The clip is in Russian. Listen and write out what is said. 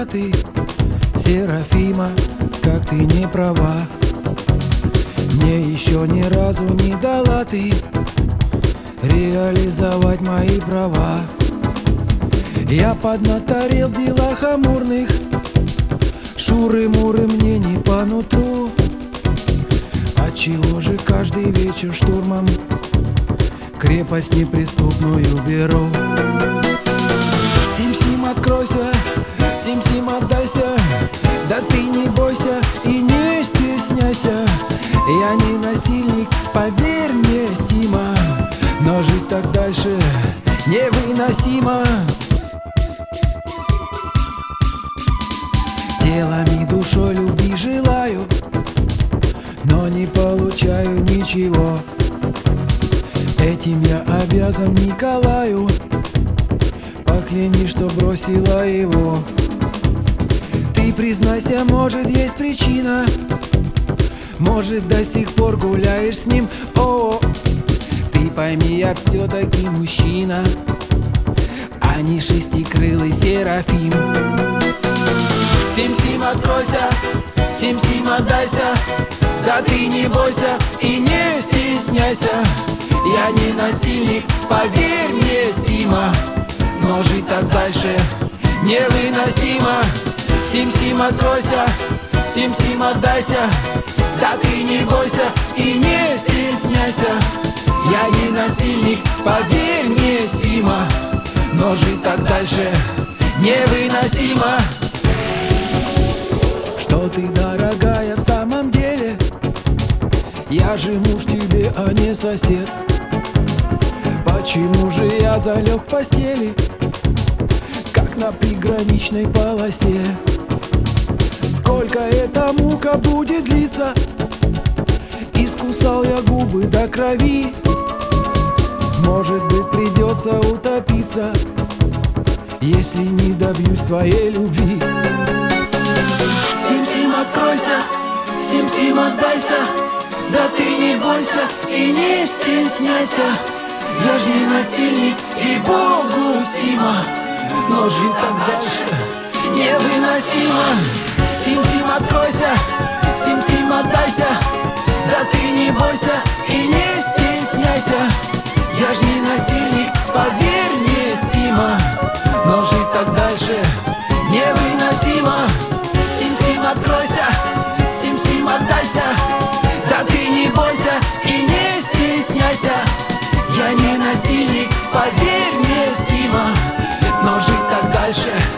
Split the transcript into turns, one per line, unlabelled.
ты, Серафима, как ты не права. Мне еще ни разу не дала ты реализовать мои права. Я поднаторел в делах амурных, шуры-муры мне не по нутру. Отчего же каждый вечер штурмом крепость неприступную беру? Сим-сим, откройся, сим-сим, отдайся, да ты не бойся и не стесняйся. Я не насильник, поверь мне, Сима, но жить так дальше невыносимо. Телом и душой любви желаю, но не получаю ничего. Этим я обязан Николаю, поклянись, что бросила его. Ты признайся, может, есть причина, может, до сих пор гуляешь с ним. О, ты пойми, я все-таки мужчина, а не шестикрылый Серафим. Сим-сим, откройся, сим-сим, отдайся, да ты не бойся и не стесняйся. Я не насильник, поверь мне, Сима, но жить так дальше невыносимо. Сим-сим, откройся, сим-сим, отдайся, да ты не бойся и не стесняйся. Я не насильник, поверь мне, Сима, но жить так дальше невыносимо. Что ты, дорогая, в самом деле? Я же муж тебе, а не сосед. Почему же я залег в постели, как на приграничной полосе? Сколько эта мука будет длиться? Искусал я губы до крови. Может быть, придется утопиться, если не добьюсь твоей любви. Сим-сим, откройся, сим-сим, отдайся, да ты не бойся и не стесняйся. Я ж не насильник, и Богу, Сима, но жить так дальше невыносимо. Сим-сим, откройся, сим-сим, отдайся, да ты не бойся и не стесняйся. Я ж не насильник, поверь мне, Сима, но жить так дальше невыносимо. Сим-сим, откройся, сим-сим, отдайся, да ты не бойся и не стесняйся. Я не насильник, поверь мне, Сима, но жить так дальше